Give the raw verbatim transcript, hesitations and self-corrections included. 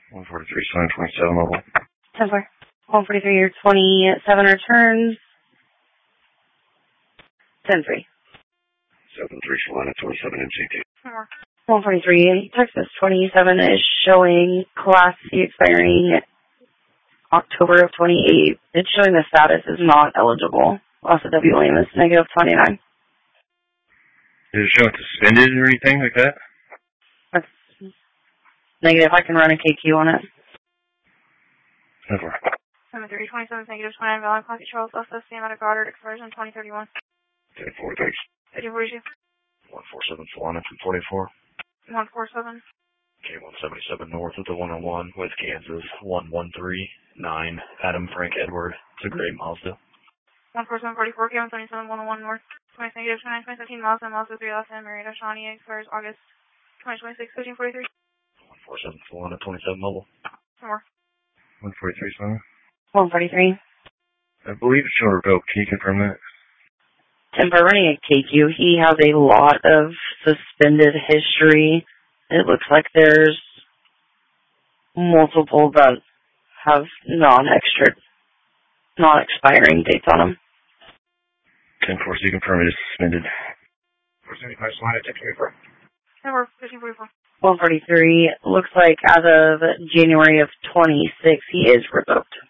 one forty-three, Solana twenty-seven mobile. ten four. one forty-three, your twenty-seven returns. ten three. seven three, Solana twenty-seven M C T. one forty-three, Texas twenty-seven is showing Class C expiring October of twenty-eight. It's showing the status is not eligible. Loss of W William is negative twenty-nine. Is it showing suspended or anything like that? That's negative. I can run a K Q on it. ten four. seven three, twenty-seven, negative twenty-nine, Valley Classic Charles, S S C, Amanda Goddard, expiration twenty thirty-one. ten four, thanks. thirty forty-two. one forty-seven, Solana two forty-four. one forty-seven. K one seventy-seven north of the one oh one, West Kansas, one one three nine, Adam Frank Edward. It's a great Mazda. one forty-seven forty-four, K one seventy-seven, one oh one north, twenty negative twenty-nine, twenty seventeen, Mazda, Mazda three Los Angeles, Marietta, Shawnee, expires August twenty twenty-six, fifteen forty-three. one forty-seven, Solana twenty-seven mobile. More. one forty-three, Solana. one forty-three. I believe it's showing revoked. Can you confirm that? Timber running a K Q. He has a lot of suspended history. It looks like there's multiple that have non-extra, non-expiring dates on them. ten four, so you confirm it is suspended. four seventy-five, Solana, ten twenty-four. Number fifteen forty-four. one forty-three. Looks like as of January of twenty-six, he is revoked.